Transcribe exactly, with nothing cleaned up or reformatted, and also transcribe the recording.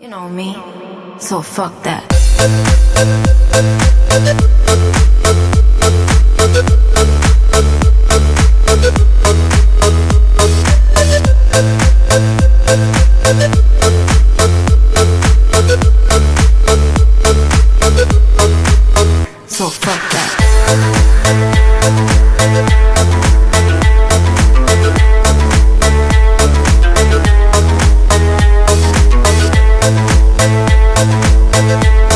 know me, so fuck that. So fuck that. We'll be right back.